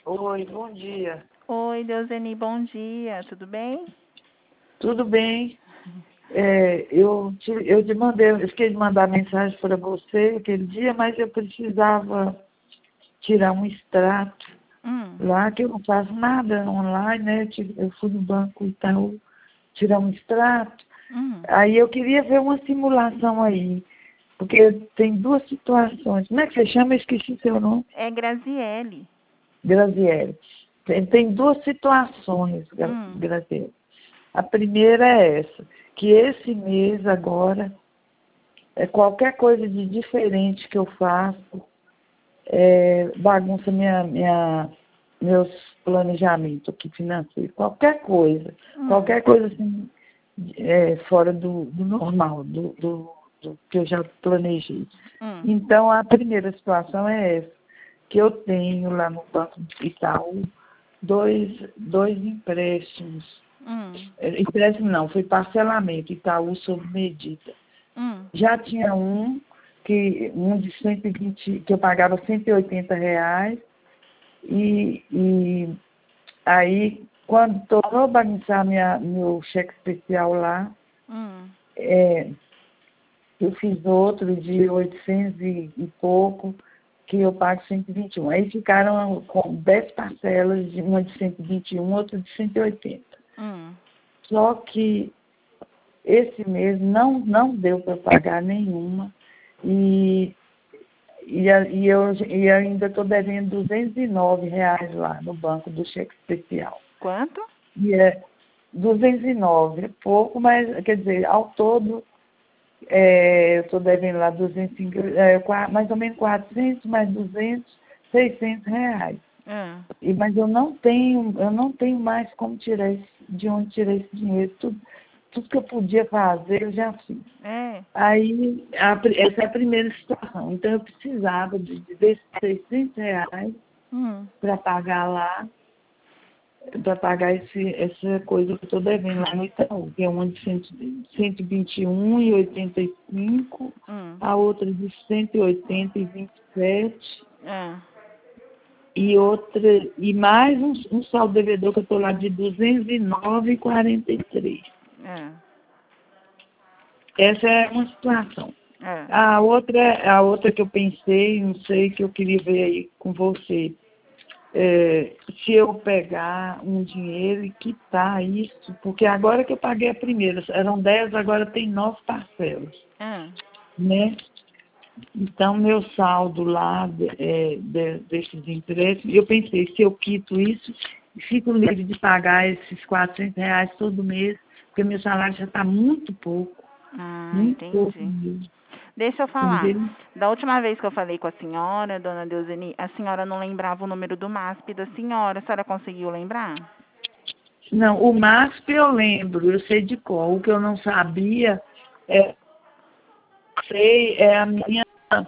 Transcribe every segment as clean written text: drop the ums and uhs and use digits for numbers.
Oi, bom dia. Oi, Deuseni, bom dia, tudo bem? Tudo bem? Eu te mandei, eu fiquei de mandar mensagem para você aquele dia, mas eu precisava tirar um extrato lá, que eu não faço nada online, né? Eu fui no Banco Itaú tirar um extrato. Aí eu queria ver uma simulação aí, porque tem duas situações. Como é que você chama? Eu esqueci seu nome. É Graziele. Graziele. Tem duas situações, Graziele. A primeira é essa, que esse mês agora, qualquer coisa de diferente que eu faço, bagunça meus planejamentos aqui financeiros. Qualquer coisa assim, fora do normal, do que eu já planejei. Então, a primeira situação é essa, que eu tenho lá no Banco Itaú dois empréstimos. Empréstimo não, foi parcelamento, Itaú sob medida. Já tinha um de 120, que eu pagava R$ 180, e aí, quando tornou a bagunçar meu cheque especial lá, eu fiz outro de 800 e pouco, que eu pago 121. Aí ficaram com 10 parcelas, uma de 121, outra de 180. Só que esse mês não deu para pagar nenhuma e eu ainda estou devendo R$ 209 lá no banco do cheque especial. Quanto? E 209, é pouco, mas quer dizer, ao todo eu estou devendo lá 250, mais ou menos 400, mais 200, R$ 600. Mas eu não tenho mais como de onde tirar esse dinheiro. Tudo que eu podia fazer, eu já fiz. Aí, essa é a primeira situação. Então, eu precisava desses R$ 600 para pagar lá, para pagar essa coisa que eu estou devendo lá no Itaú, que é uma de 121 e 85, a outra de 180 e 27, e outra, e mais um saldo devedor que eu estou lá de 209 e 43. Essa é uma situação. A outra que eu pensei, não sei, que eu queria ver aí com você, se eu pegar um dinheiro e quitar isso, porque agora que eu paguei a primeira, eram 10, agora tem 9 parcelas, né? Então, meu saldo lá desses empréstimos, eu pensei, se eu quito isso, fico livre de pagar esses R$ 400 todo mês, porque meu salário já está muito pouco. Muito pouco mesmo. Deixa eu falar. Entendeu? Da última vez que eu falei com a senhora, dona Deuseni, a senhora não lembrava o número do MASP da senhora. A senhora conseguiu lembrar? Não, o MASP eu lembro, eu sei de cor. O que eu não sabia é a minha.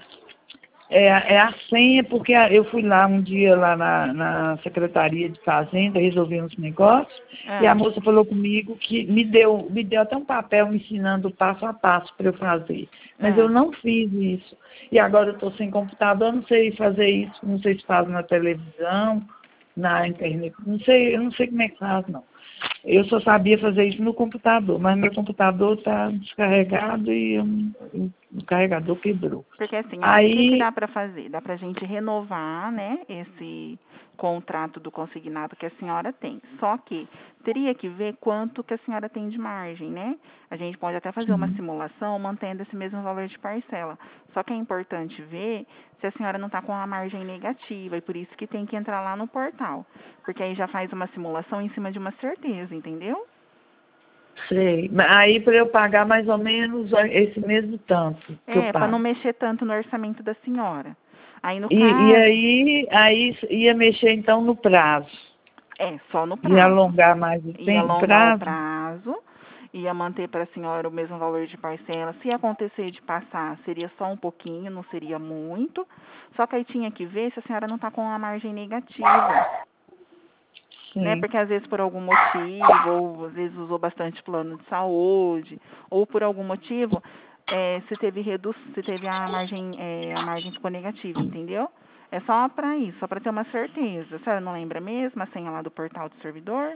É a senha, porque eu fui lá um dia lá na Secretaria de Fazenda, resolver uns negócios, e a moça falou comigo que me deu até um papel me ensinando passo a passo para eu fazer. Mas eu não fiz isso. E agora eu estou sem computador, não sei fazer isso, não sei se faz na televisão, na internet, eu não sei como é que faz, não. Eu só sabia fazer isso no computador, mas meu computador está descarregado e o carregador quebrou. Porque assim, o que dá para fazer? Dá para a gente renovar, né, esse contrato do consignado que a senhora tem. Só que teria que ver quanto que a senhora tem de margem, né? A gente pode até fazer uma simulação mantendo esse mesmo valor de parcela. Só que é importante ver se a senhora não está com a margem negativa, e por isso que tem que entrar lá no portal. Porque aí já faz uma simulação em cima de uma certeza, entendeu? Sei. Aí para eu pagar mais ou menos esse mesmo tanto que eu pago. Para não mexer tanto no orçamento da senhora. Aí no caso... E aí ia mexer então no prazo. Só no prazo. Ia alongar mais o tempo, ia alongar o prazo, ia manter para a senhora o mesmo valor de parcela. Se acontecer de passar, seria só um pouquinho, não seria muito. Só que aí tinha que ver se a senhora não está com a margem negativa. Né? Porque às vezes por algum motivo, ou às vezes usou bastante plano de saúde, ou por algum motivo, se teve a margem ficou negativa, entendeu? É só para isso, só para ter uma certeza. A senhora não lembra mesmo a senha lá do portal do servidor?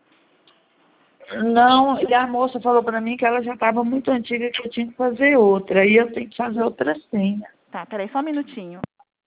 Não, e a moça falou para mim que ela já estava muito antiga, que eu tinha que fazer outra. Aí eu tenho que fazer outra senha. Tá, peraí, só um minutinho.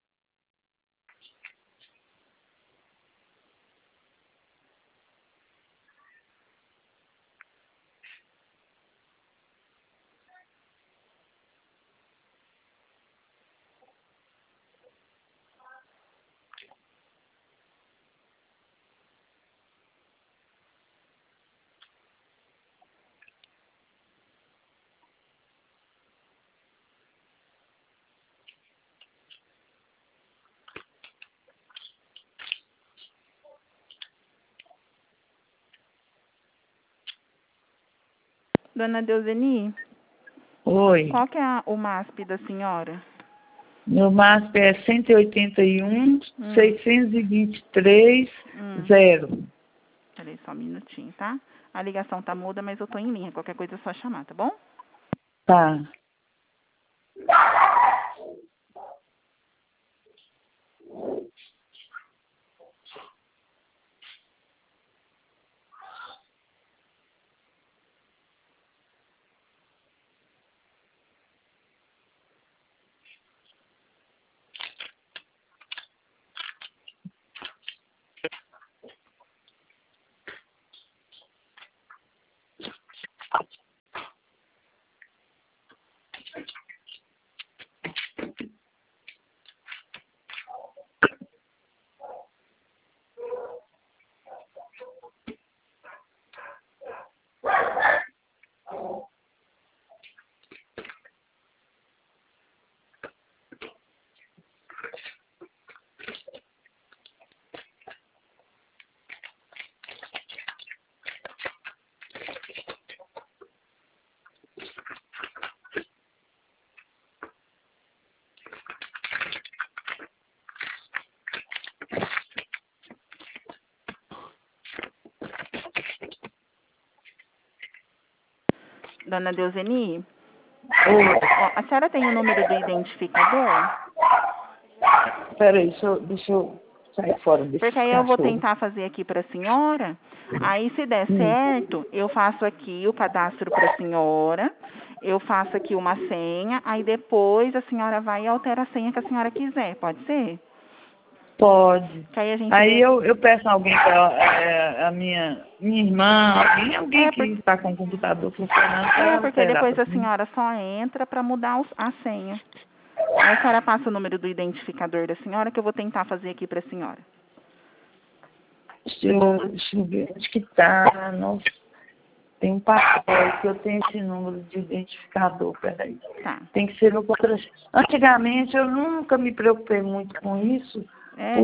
Dona Deuseni, Oi. qual que é o MASP da senhora? Meu MASP é 181 623 0. Peraí, só um minutinho, tá? A ligação tá muda, mas eu tô em linha. Qualquer coisa é só chamar, tá bom? Tá. Dona Deuseni, Oi. ó, a senhora tem o número do identificador? Peraí, deixa eu sair fora desse Porque aí eu vou cachorro. tentar fazer aqui para a senhora. Aí, se der certo, eu faço aqui o cadastro para a senhora. Eu faço aqui uma senha. Aí, depois, a senhora vai e altera a senha que a senhora quiser. Pode ser? Pode. Que aí a gente Aí vê... eu peço alguém para a minha irmã, alguém que está com o computador funcionando para porque alterar depois para a mim. senhora só entra para mudar a senha. Aí a senhora passa o número do identificador da senhora que eu vou tentar fazer aqui para a senhora. Deixa eu ver onde que está. Nossa, tem um papel que eu tenho esse número de identificador, peraí. Tá. Tem que ser no contra. Antigamente eu nunca me preocupei muito com isso, É?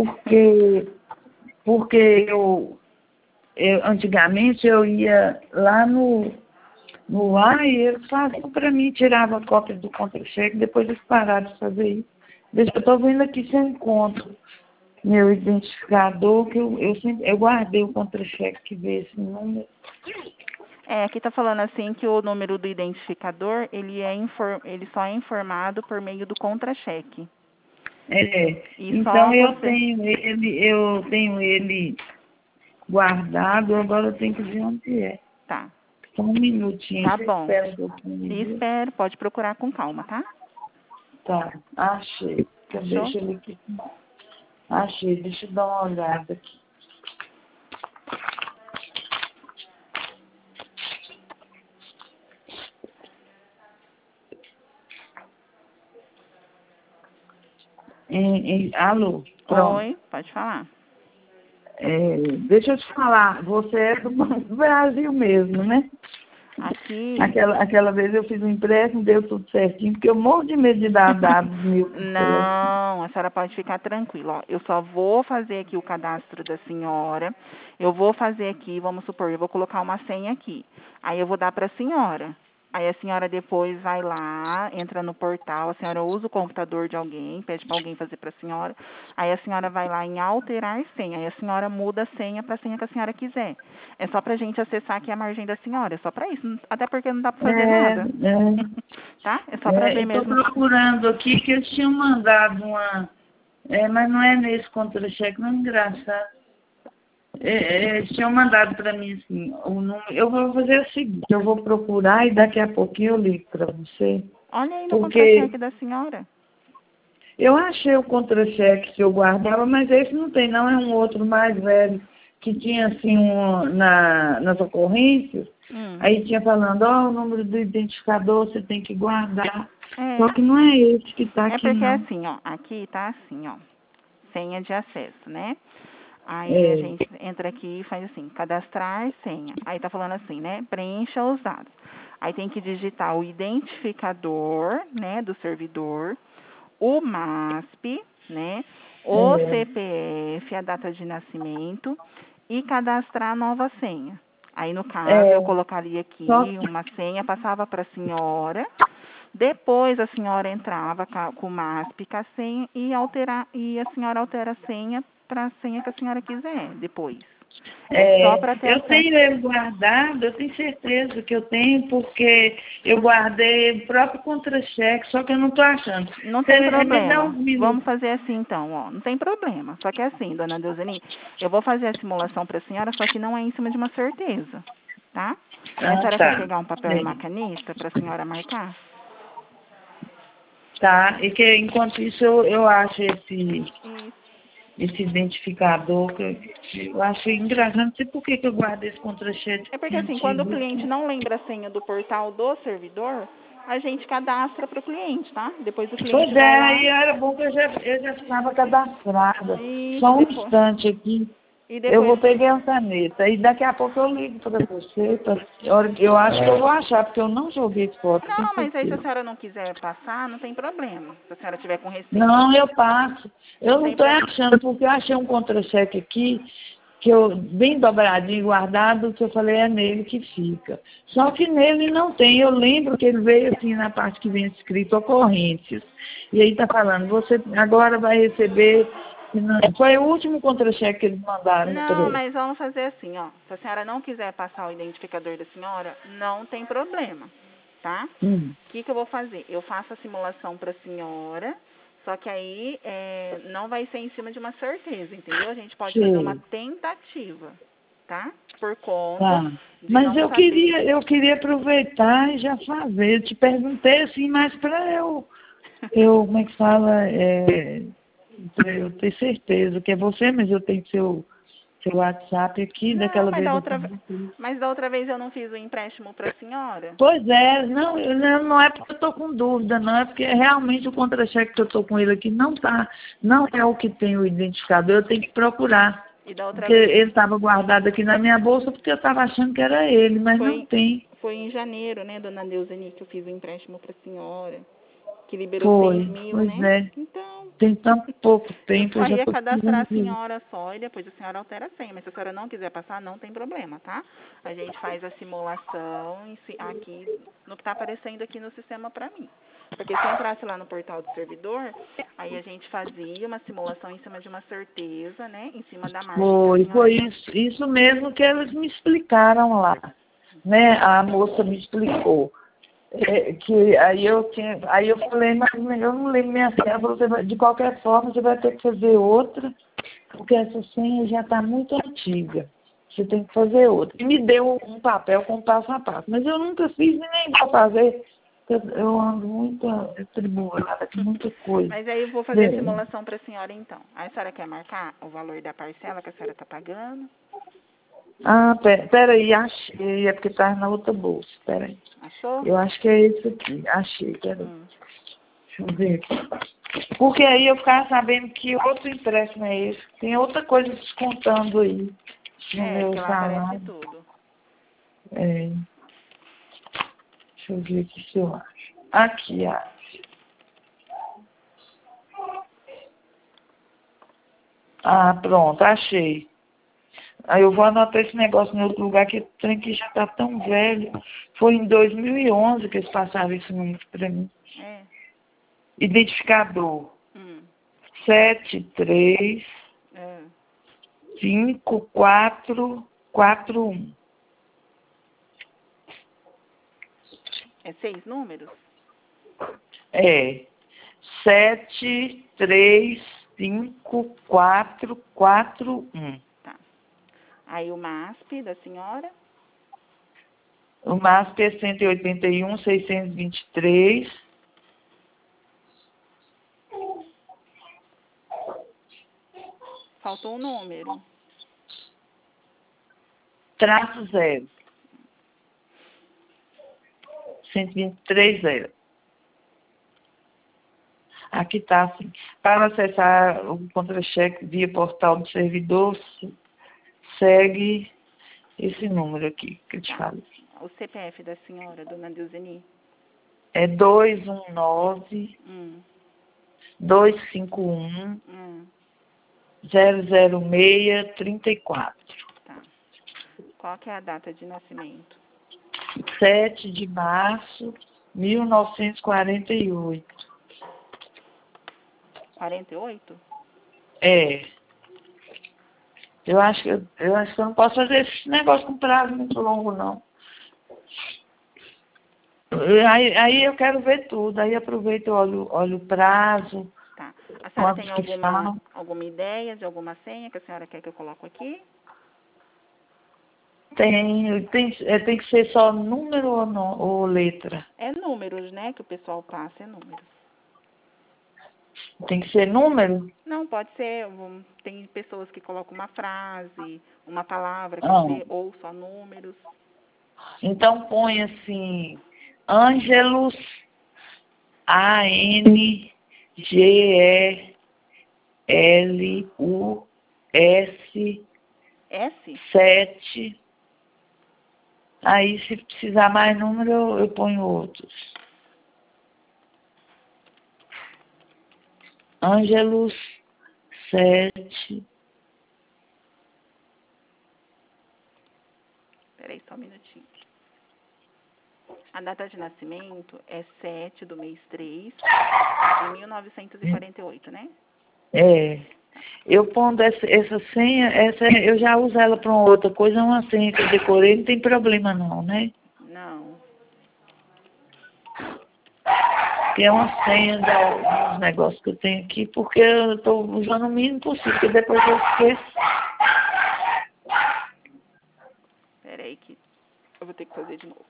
porque antigamente eu ia lá no ar e eles faziam para mim, tirava a cópia do contra-cheque, depois eles pararam de fazer isso. Deixa eu estou vendo aqui se eu encontro meu identificador, que eu guardei o contra-cheque que vê esse número. Aqui tá falando assim que o número do identificador, ele só é informado por meio do contra-cheque. E Então só você... eu tenho ele guardado, agora eu tenho que ver onde é. Tá. Só um minutinho, Tá você bom. espera um pouquinho. Viu? Espero, pode procurar com calma, tá? Tá, achei. Achou? Deixa ele aqui. Achei, deixa eu dar uma olhada aqui. Alô? Pronto. Oi, pode falar. Deixa eu te falar, você é do Banco do Brasil mesmo, né? Aqui... Aquela vez eu fiz um empréstimo, deu tudo certinho, porque eu morro de medo de dar dados mil. Não, a senhora pode ficar tranquila. Ó, eu só vou fazer aqui o cadastro da senhora. Eu vou fazer aqui, vamos supor, eu vou colocar uma senha aqui. Aí eu vou dar para a senhora. Aí a senhora depois vai lá, entra no portal, a senhora usa o computador de alguém, pede para alguém fazer para a senhora. Aí a senhora vai lá em alterar senha. Aí a senhora muda a senha para a senha que a senhora quiser. É só para a gente acessar aqui a margem da senhora, é só para isso. Até porque não dá para fazer nada. É, Tá? É só para ver eu estou mesmo. procurando aqui que eles tinham mandado Mas não é nesse contra-cheque, não é engraçado. Tinham mandado para mim assim, o número. Eu vou fazer o seguinte, eu vou procurar e daqui a pouquinho eu ligo para você. Olha aí no Porque contra-cheque da senhora. eu achei o contra-cheque que eu guardava, mas esse não tem não, é um outro mais velho, que tinha assim nas ocorrências, aí tinha falando, o número do identificador você tem que guardar. Só que não é esse que está É aqui porque não. assim, ó, aqui tá assim, ó, senha de acesso, né? Aí a gente entra aqui e faz assim, cadastrar senha. Aí tá falando assim, né? Preencha os dados. Aí tem que digitar o identificador, né, do servidor, o MASP, né, o CPF, a data de nascimento e cadastrar a nova senha. Aí, no caso, eu colocaria aqui Só uma senha, passava para a senhora, depois a senhora entrava com o MASP, com a senha e a senhora altera a senha para a senha que a senhora quiser depois. É só para ter eu acesso. tenho ele guardado, eu tenho certeza que eu tenho, porque eu guardei o próprio contra-cheque, só que eu não estou achando. Não tem Me dá problema. uns minutos. Vamos fazer assim então, ó. Não tem problema. Só que é assim, dona Deuseni, eu vou fazer a simulação para a senhora, só que não é em cima de uma certeza, tá? Aí a senhora quer Tá. pegar um papel e uma caneta para a senhora marcar? Tá, e que enquanto isso eu acho Isso. esse identificador, que eu acho engraçado, não sei por que eu guardei esse contra-cheque É porque assim, quando o antigo. cliente não lembra a senha do portal do servidor, a gente cadastra para o cliente, tá? Depois o cliente Pois vai é, lá aí era bom que eu já estava cadastrada. e Só um depois. instante aqui. E Eu depois vou pegar a caneta e daqui a pouco eu ligo para você. Eu acho que eu vou achar, porque eu não joguei fora, tenho Não, mas aí se a certeza. senhora não quiser passar, não tem problema. Se a senhora tiver com receio. Não, eu passo. Não Eu não tem estou problema. achando, porque eu achei um contra-cheque aqui, que eu, bem dobradinho, guardado, que eu falei, é nele que fica. Só que nele não tem. Eu lembro que ele veio assim na parte que vem escrito ocorrências. E aí está falando, você agora vai receber. Foi o último contra-cheque que eles mandaram para Não, ele. mas vamos fazer assim, ó. Se a senhora não quiser passar o identificador da senhora, não tem problema, tá? O que eu vou fazer? Eu faço a simulação para a senhora, só que aí não vai ser em cima de uma certeza, entendeu? A gente pode fazer uma Sei. tentativa, tá? Por conta Tá. de Mas não saber. eu queria aproveitar e já fazer. Eu te perguntei assim, mas para como é que fala, pra eu ter certeza que é você, mas eu tenho seu WhatsApp aqui, Não, daquela mas vez da eu outra, perguntei. mas da outra vez eu não fiz o empréstimo para a senhora. Pois é, não é porque eu estou com dúvida, não, é porque realmente o contra-cheque que eu estou com ele aqui não é o que tem o identificador, eu tenho que procurar. E da outra Porque vez ele estava guardado aqui na minha bolsa porque eu estava achando que era ele, mas não foi, tem. foi em janeiro, né, dona Deuseni, que eu fiz o empréstimo para a senhora. Que liberou 6.000, Pois né? é. Então, Tem tão pouco eu tempo, só eu já ia estou cadastrar precisando a disso. senhora só e depois a senhora altera a senha. Mas se a senhora não quiser passar, não tem problema, tá? A gente faz a simulação aqui no que está aparecendo aqui no sistema para mim. Porque se entrasse lá no portal do servidor, aí a gente fazia uma simulação em cima de uma certeza, né? Em cima da margem que a senhora Foi tem. isso mesmo que eles me explicaram lá, né? A moça me explicou. Que aí eu falei, mas eu não lembro minha senha. Ela falou, de qualquer forma, você vai ter que fazer outra, porque essa senha já está muito antiga. Você tem que fazer outra. E me deu um papel com passo a passo. Mas eu nunca fiz e nem vou fazer. Eu ando muito atribulada com muita coisa. Mas aí eu vou fazer a simulação para a senhora então. Aí a senhora quer marcar o valor da parcela que a senhora está pagando? Peraí, achei. É porque estava na outra bolsa. Peraí. Achou? Eu acho que é esse aqui. Achei, peraí. Deixa eu ver aqui. Porque aí eu ficava sabendo que outro empréstimo é esse. Tem outra coisa descontando aí no meu Que lá aparece salário. tudo. Deixa eu ver aqui se eu acho. Aqui, acho. Pronto, achei. Aí eu vou anotar esse negócio em outro lugar, que o trem que já está tão velho. Foi em 2011 que eles passaram esse número para mim. Identificador. 735441. É 6 números? É. 735441. 5441. Tá. Aí o MASP da senhora? O MASP é 181.623. Faltou um número. Traço 0. 123 0. Aqui está assim. Para acessar o contra-cheque via portal do servidor, segue esse número aqui que eu te falei. O CPF da senhora, dona Deuseni? É 219 251 00634. Tá. Qual que é a data de nascimento? 7 de março de 1948. 48? É. Eu acho que eu não posso fazer esse negócio com prazo muito longo, não. Aí eu quero ver tudo. Aí aproveito e olho o prazo. Tá. A senhora Quantos tem que são. alguma ideia de alguma senha que a senhora quer que eu coloque aqui? Tem que ser só número ou letra? É números, né? Que o pessoal passa, é números. Tem que ser número? Não, pode ser. Tem pessoas que colocam uma frase, uma palavra, quer Ah, dizer, ou só números. então põe assim, Ângelos, ANGELUS S? 7. Aí, se precisar mais número, eu ponho outros. Ângelos 7. Peraí, só um minutinho. A data de nascimento é 7 do mês 3 de 1948, né? É. Eu pondo essa senha, eu já uso ela para uma outra coisa, é uma senha que eu decorei, não tem problema não, né? Não. Que é uma senha dos negócios que eu tenho aqui, porque eu estou usando o mínimo possível, porque depois eu esqueço. Peraí que eu vou ter que fazer de novo.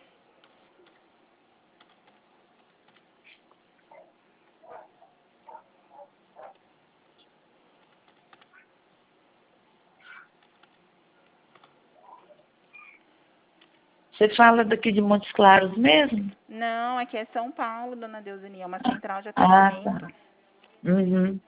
Você fala daqui de Montes Claros mesmo? Não, aqui é São Paulo, dona Deuseni, é uma central de Ah, atendimento. tá. Uhum.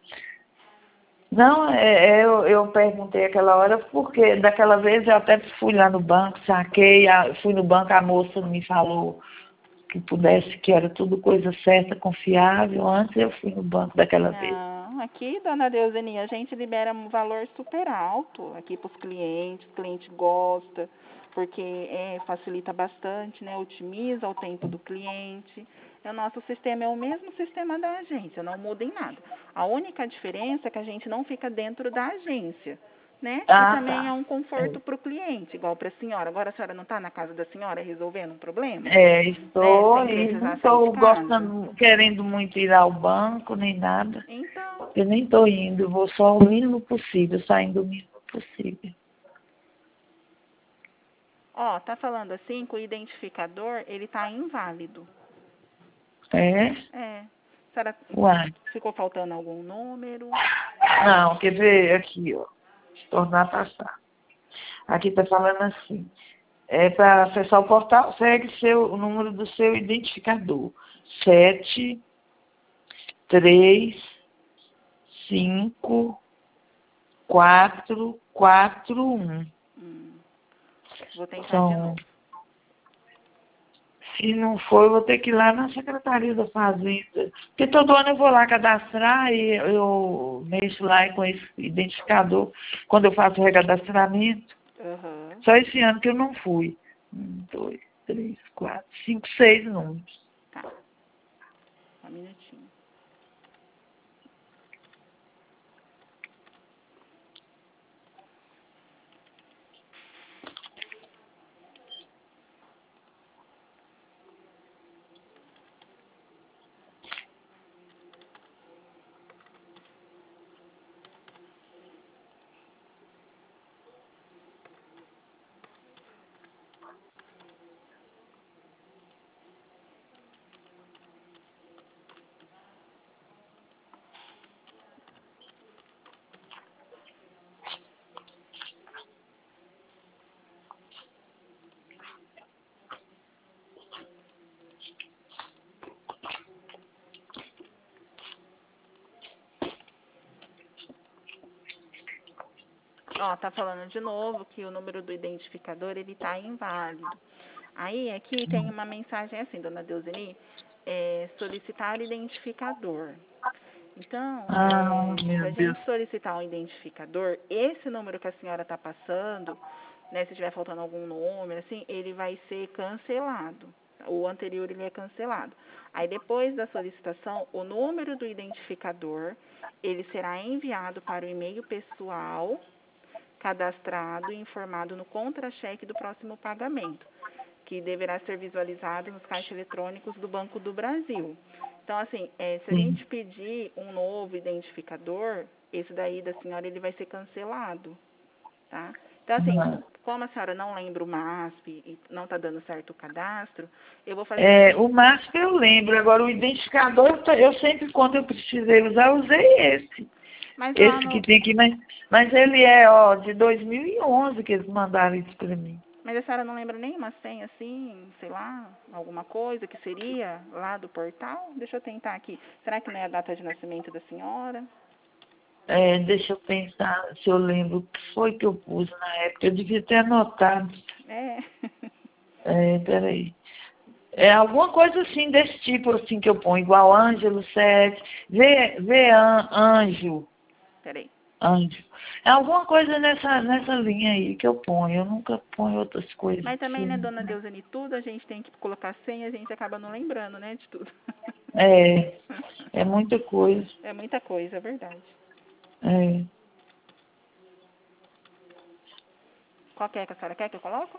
Não, eu perguntei aquela hora porque daquela vez eu até fui lá no banco, saquei, fui no banco, a moça me falou que pudesse, que era tudo coisa certa, confiável. Antes eu fui no banco daquela vez. Não, aqui, dona Deuseni, a gente libera um valor super alto aqui para os clientes, o cliente gosta, porque facilita bastante, né? Otimiza o tempo do cliente. O nosso sistema é o mesmo sistema da agência, não muda em nada. A única diferença é que a gente não fica dentro da agência, né? E Ah, também é tá. um conforto para o cliente, igual para a senhora. Agora a senhora não está na casa da senhora resolvendo um problema, né? Estou Sem e não precisar sair de estou casa. gostando, querendo muito ir ao banco, nem nada. Então, Eu nem estou indo, vou só o mínimo possível, saindo o mínimo possível. ó, tá falando assim que o identificador, ele tá inválido. É? É. Será Uai. ficou faltando algum número? Não, quer ver aqui, ó. Tornar a passar. Aqui está falando assim. Para acessar o portal, segue o número do seu identificador. 7354441. Vou tentar de São, novo. se não for, eu vou ter que ir lá na Secretaria da Fazenda. Porque todo ano eu vou lá cadastrar e eu mexo lá com esse identificador quando eu faço o recadastramento. Aham. Só esse ano que eu não fui. 1, 2, 3, 4, 5, 6 números. Tá. Só um minutinho. Ó, tá falando de novo que o número do identificador, ele tá inválido. Aí, aqui tem uma mensagem assim, dona Deuseni, solicitar identificador. Então, Meu para a Deus. gente solicitar um identificador, esse número que a senhora está passando, né, se estiver faltando algum número, assim, ele vai ser cancelado. O anterior, ele é cancelado. Aí, depois da solicitação, o número do identificador, ele será enviado para o e-mail pessoal, cadastrado e informado no contra-cheque do próximo pagamento, que deverá ser visualizado nos caixas eletrônicos do Banco do Brasil. Então, assim, se a Sim. gente pedir um novo identificador, esse daí da senhora, ele vai ser cancelado, tá? Então, assim, Ah. como a senhora não lembra o MASP e não está dando certo o cadastro, eu vou fazer assim. O MASP eu lembro, agora o identificador, eu sempre, quando eu precisei usar, eu usei esse. Mas lá Esse que no... tem aqui, mas ele é, ó, de 2011 que eles mandaram isso para mim. Mas a senhora não lembra nenhuma senha, assim, sei lá, alguma coisa que seria lá do portal? Deixa eu tentar aqui. Será que não é a data de nascimento da senhora? Deixa eu pensar se eu lembro o que foi que eu pus na época. Eu devia ter anotado. É. Peraí. É alguma coisa assim, desse tipo assim que eu ponho, igual Ângelo 7, Anjo. Peraí. Anjo. É alguma coisa nessa linha aí que eu ponho. Eu nunca ponho outras coisas Mas também, né, assim. dona Deusane, tudo a gente tem que colocar senha, a gente acaba não lembrando, né, de tudo. É, é muita coisa. É muita coisa, é verdade. É. Qual que é que a senhora quer que eu coloco?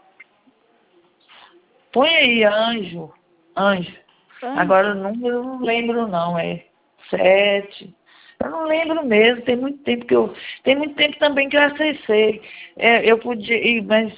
Põe aí, Anjo. Anjo. Agora Anjo. o número eu não lembro não, é 7. Eu não lembro mesmo, tem muito tempo que eu. Tem muito tempo também que eu acessei. Eu podia ir, mas.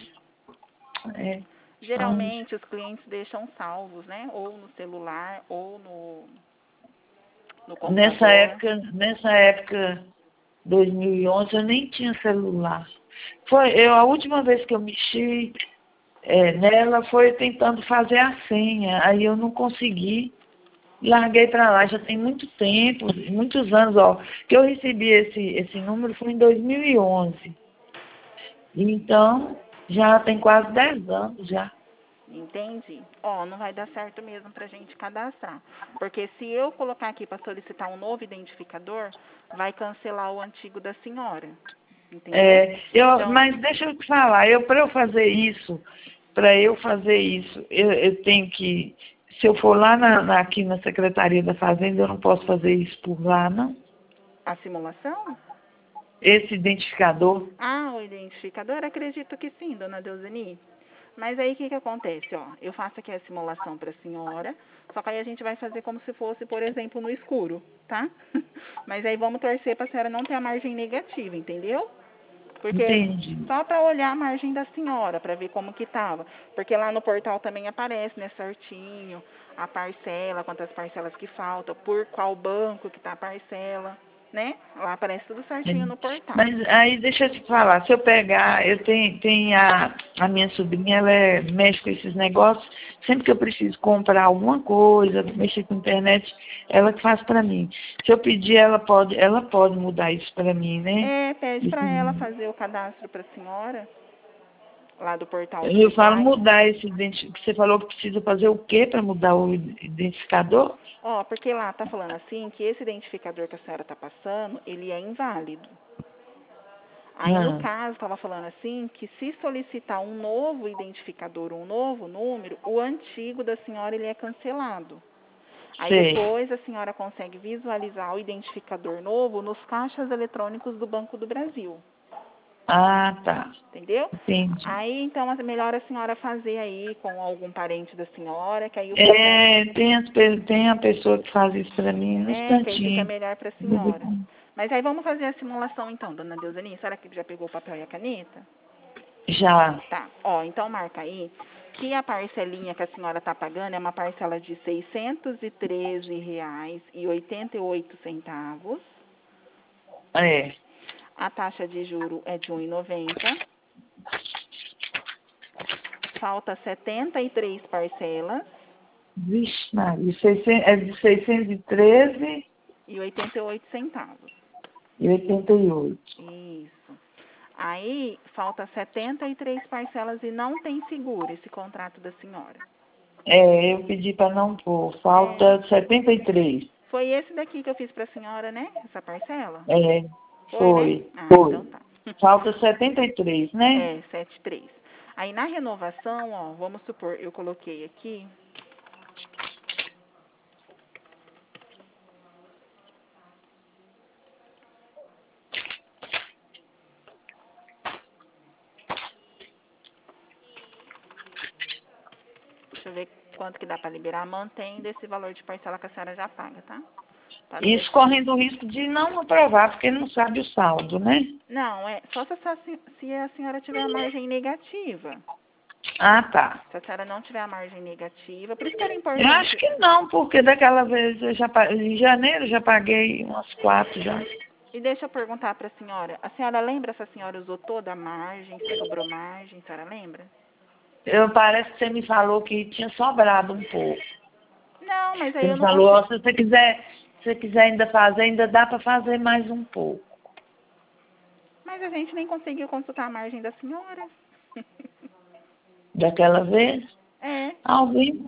Anjo. Geralmente os clientes deixam salvos, né, ou no celular ou no computador. Nessa época, 2011, eu nem tinha celular. A última vez que eu mexi nela foi tentando fazer a senha. Aí eu não consegui. Larguei para lá, já tem muito tempo, muitos anos, ó, que eu recebi esse número foi em 2011. Então, já tem quase 10 anos já. Entende? Ó, não vai dar certo mesmo pra gente cadastrar. Porque se eu colocar aqui para solicitar um novo identificador, vai cancelar o antigo da senhora. Entendeu? Então, Mas deixa eu te falar, para eu fazer isso, eu tenho que, se eu for lá aqui na Secretaria da Fazenda, eu não posso fazer isso por lá, não? a simulação? Esse identificador. Ah, o identificador? Acredito que sim, dona Deuseni. Mas aí o que acontece? Ó, eu faço aqui a simulação para a senhora, só que aí a gente vai fazer como se fosse, por exemplo, no escuro, tá? Mas aí vamos torcer para a senhora não ter a margem negativa, entendeu? Porque Entendi. só para olhar a margem da senhora, para ver como que estava. Porque lá no portal também aparece, né, certinho, a parcela, quantas parcelas que faltam, por qual banco que está a parcela, né? Lá aparece tudo certinho no portal. Mas aí deixa eu te falar, se eu pegar, eu tenho a minha sobrinha, ela mexe com esses negócios, sempre que eu preciso comprar alguma coisa, mexer com a internet, ela que faz para mim. Se eu pedir, ela pode mudar isso para mim, né? Pede para ela fazer o cadastro para a senhora, lá do portal Eu falo Sebrae. mudar esse identificador. Você falou que precisa fazer o quê para mudar o identificador? Ó, porque lá tá falando assim que esse identificador que a senhora tá passando, ele é inválido. Aí, no Ah, caso, estava falando assim que se solicitar um novo identificador, um novo número, o antigo da senhora ele é cancelado. Aí sei. depois a senhora consegue visualizar o identificador novo nos caixas eletrônicos do Banco do Brasil. Ah, tá. Entendeu? Entendi. Aí, então, é melhor a senhora fazer aí com algum parente da senhora, que aí o pessoal... Tem a pessoa que faz isso para mim no Que aí fica instantinho. melhor para a senhora. Mas aí vamos fazer a simulação então, dona Deusani. A senhora que já pegou o papel e a caneta? Já. Tá. Ó, então marca aí que a parcelinha que a senhora está pagando é uma parcela de R$ 613,88. É. A taxa de juro é de 1,90. Falta 73 parcelas Vixe, Maria, é de 613,88. e 88 centavos. Isso. Aí falta 73 parcelas e não tem seguro esse contrato da senhora. Eu pedi para não pôr. Falta 73. Foi esse daqui que eu fiz para a senhora, né? Essa parcela? Foi, né? Foi. Então tá. Falta 73, né? 73. Aí na renovação, ó, vamos supor, eu coloquei aqui. Deixa eu ver quanto que dá para liberar. Mantém desse valor de parcela que a senhora já paga, tá? Isso correndo o risco de não aprovar, porque não sabe o saldo, né? Não, só se a senhora tiver a margem negativa. Ah, tá. Se a senhora não tiver a margem negativa, por isso que era importante. Eu acho que não, porque daquela vez em janeiro eu já paguei umas 4 já. E deixa eu perguntar para a senhora lembra se a senhora usou toda a margem, se sobrou margem, a senhora lembra? Parece que você me falou que tinha sobrado um pouco. Não, mas aí Você eu me não falou, consigo. se você quiser ainda fazer, ainda dá para fazer mais um pouco. Mas a gente nem conseguiu consultar a margem da senhora. Daquela vez? Alguém,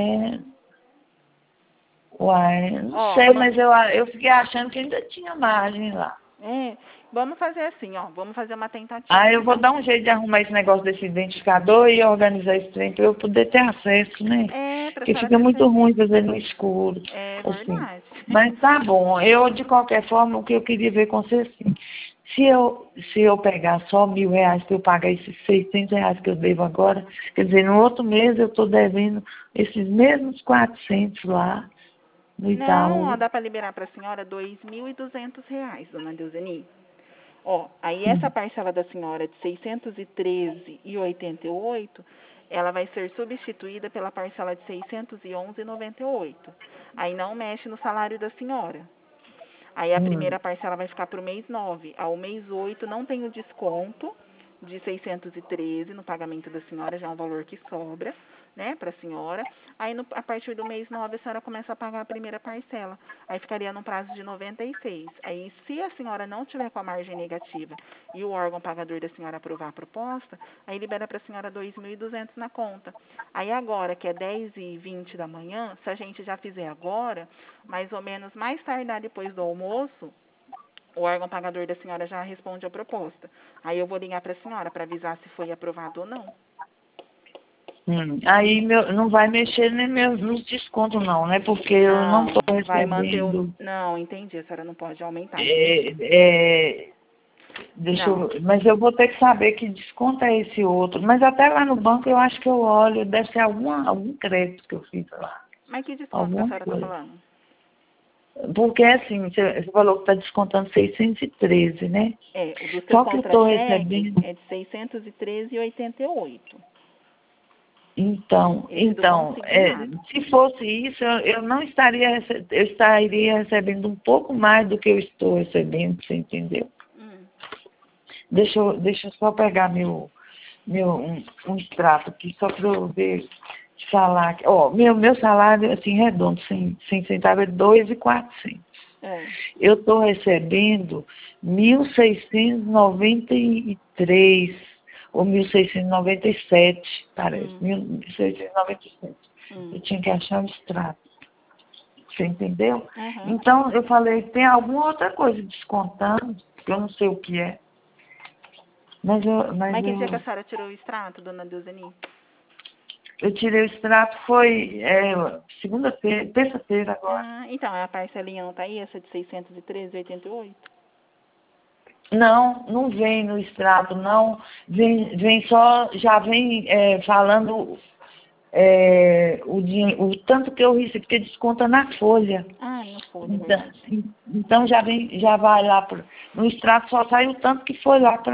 Uai, não sei, mas eu fiquei achando que ainda tinha margem lá. Vamos fazer assim, ó, vamos fazer uma tentativa. Eu vou dar um jeito de arrumar esse negócio desse identificador e organizar esse trem para eu poder ter acesso, né? Porque fica muito ruim fazer no escuro. É assim. verdade. Mas tá bom, de qualquer forma, o que eu queria ver com você, assim, se eu pegar só R$1.000 para eu pagar esses R$600 que eu devo agora, quer dizer, no outro mês eu estou devendo esses mesmos 400 lá no Itaú. Não, dá para liberar para a senhora R$2.200, dona Deuseni. Aí essa parcela da senhora de 613,88, ela vai ser substituída pela parcela de 611,98. Aí não mexe no salário da senhora. Aí a primeira parcela vai ficar para o mês 9. Ao mês 8 não tem o desconto de 613 no pagamento da senhora, já é um valor que sobra, né, para a senhora. Aí a partir do mês 9 a senhora começa a pagar a primeira parcela. Aí ficaria no prazo de 96. Aí se a senhora não tiver com a margem negativa e o órgão pagador da senhora aprovar a proposta, aí libera para a senhora 2.200 na conta. Aí agora, que é 10h20 da manhã, se a gente já fizer agora, mais ou menos mais tardar depois do almoço, o órgão pagador da senhora já responde a proposta. Aí eu vou ligar para a senhora para avisar se foi aprovado ou não. Aí não vai mexer nem nos descontos não, né? Porque eu não estou recebendo. Vai manter Não, entendi. A senhora não pode aumentar. Mas eu vou ter que saber que desconto é esse outro. Mas até lá no banco eu acho que eu olho, deve ser algum crédito que eu fiz lá. Mas que desconto que a senhora está falando? Porque assim, você falou que está descontando 613, né? O do seu Só que eu estou recebendo. É de 613,88. Então, se fosse isso, eu estaria recebendo um pouco mais do que eu estou recebendo, você entendeu? Deixa eu só pegar um extrato aqui, só para eu ver, falar. Meu salário, assim, redondo, sem centavo, é 2.400. Eu estou recebendo 1.693 ou 1.697, parece, 1.697. Eu tinha que achar o extrato. Você entendeu? Então, eu falei, tem alguma outra coisa descontando, que eu não sei o que é. Mas que dia que a senhora tirou o extrato, dona Deuseni? Eu tirei o extrato, foi segunda-feira, terça-feira agora. Então, a parcelinha não está aí, essa de 613,88? Não vem no extrato, não. Vem só, já vem falando o tanto que eu recebi, porque desconta na folha. Na folha, verdade. Então já vai lá, no extrato só sai o tanto que foi lá para